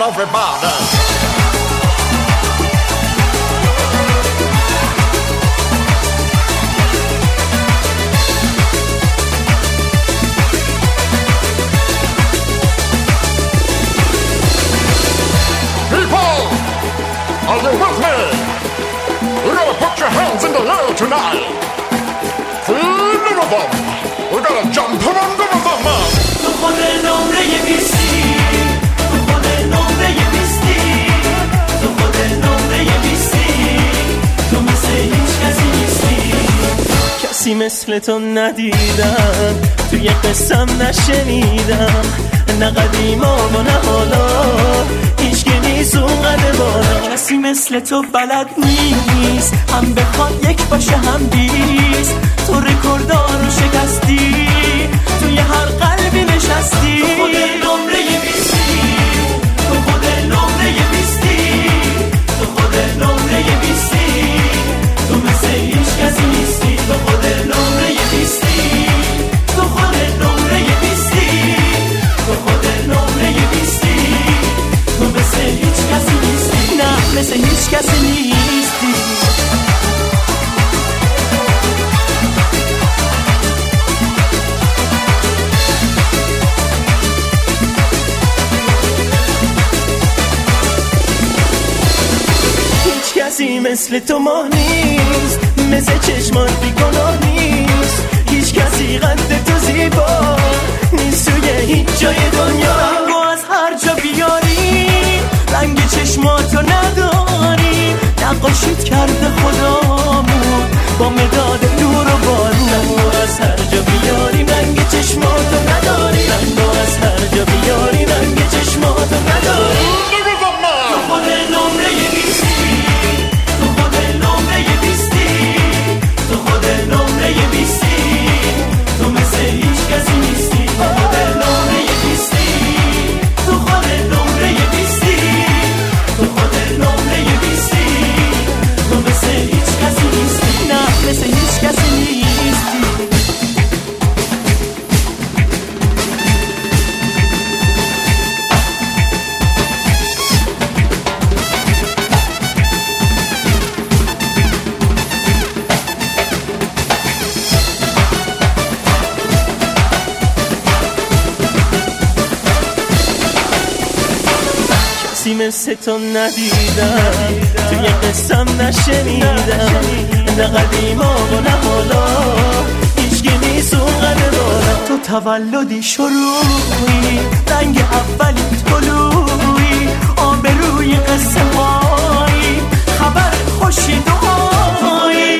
everybody. Are you with me? We gotta put your hands in the air tonight. Feel the rhythm. We gotta jump around the rhythm, man. تو خود نمره بیستی، تو خود نمره بیستی، تو خود نمره بیستی، تو مثل هیچ کسی نیستی. کسی مثل تو ندیدم، توی قصم نشنیدم، نه قدیما و نه حالا هیچ که نیست اون قد بالا. کسی مثل تو بلد نیست، هم بخواد یک باشه هم بیست. تو رکوردار رو شکستی، توی هر قلبی نشستی. تو خود نمره بیستی، تو خود نمره بیستی، تو خود نمره بیستی، تو مثل هیچ کسی نیستی. تو خود نمره بیستی، تو خود نمره بیستی، تو خود نمره بیستی، تو مثل هیچ کسی نیستی. نه مثل هیچ کسی نیستی. هیچ کسی مثل تو ماه نیست، مثل چشمان بیگناه نیست. هیچ کسی قد تو زیبا نیست توی هیچ جای دنیا. رنگو از هر جا بیاری، رنگ چشماتو نداری. نقاشیت کرده خدامون با مداد نور و بارون. رنگو از هر جا بیاری، رنگ چشماتو نداری. رنگو از هر جا بیاری، رنگ چشماتو نداری. تو خود نمره بیستی، تو خود نمره بیستی، تو خود نمره بیستی، تو مثل هیچ کسی نیستی. تو خود نمره بیستی، تو خود نمره بیستی، تو خود نمره بیستی، تو مثل هیچ کسی نیستی. نه مثل هیچ کسی نیستی. کسی مثل تو ندیدم، توی قصم نشنیدم، نه قدیما و نه حالا هیچ که نیست اون قد بالا. تو تولدی شروعی، رنگ اولی طلوعی، آبروی قصه هایی، خبر خوشی دعایی.